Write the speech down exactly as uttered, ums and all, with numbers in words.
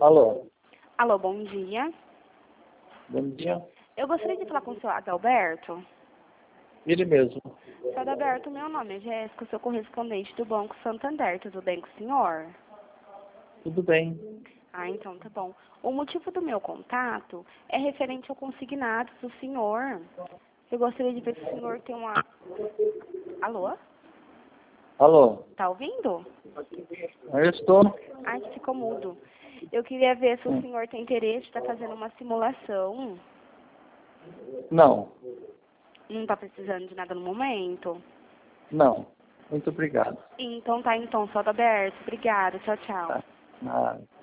Alô, Alô, bom dia. bom dia. Eu gostaria de falar com o senhor Adalberto. Ele mesmo. Senhor Adalberto, meu nome é Jéssica, sou correspondente do Banco Santander. Tudo bem com o senhor? Tudo bem. Ah, então tá bom. O motivo do meu contato é referente ao consignado do senhor. Eu gostaria de ver se o senhor tem uma... Alô? Alô, Tá ouvindo? eu estou. Ai, que ficou mudo. Eu queria ver se o Hum. senhor tem interesse, está fazendo uma simulação. Não, Não está precisando de nada no momento? não. Muito obrigado. Então tá, então, só Adalberto. Obrigada, tchau, tchau. Tá. Ah,